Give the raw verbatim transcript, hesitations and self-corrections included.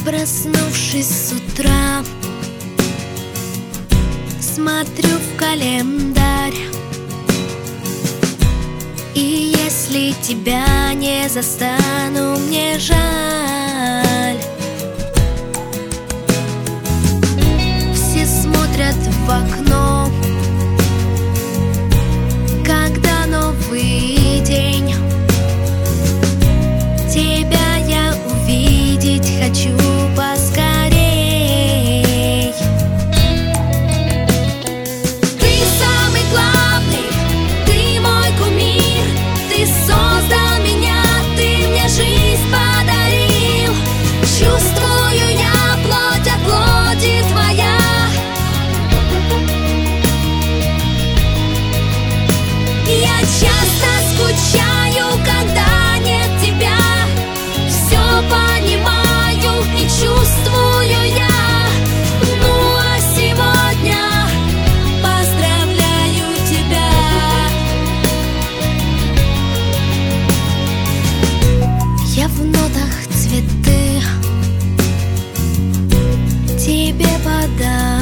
Проснувшись с утра, смотрю в календарь, и если тебя не застану, мне жаль. Все смотрят в окно, когда новый день. Тебя я увидеть хочу поскорей. Ты самый главный, ты мой кумир, ты создал меня, ты мне жизнь подарил. Чувствую я плоть от плоти твоя. Я часто скучаю, когда нет тебя. Все понимаю и чувствую я. Ну а сегодня поздравляю тебя. Я в нотах цветы тебе подам.